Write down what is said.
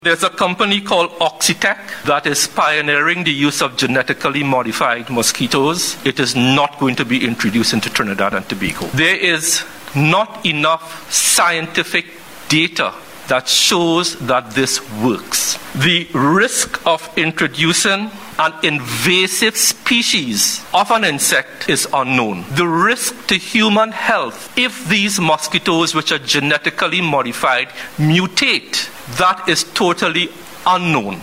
There's a company called Oxitec that is pioneering the use of genetically modified mosquitoes. It is not going to be introduced into Trinidad and Tobago. There is not enough scientific data that shows that this works. The risk of introducing an invasive species of an insect is unknown. The risk to human health if these mosquitoes, which are genetically modified, mutate, that is totally unknown.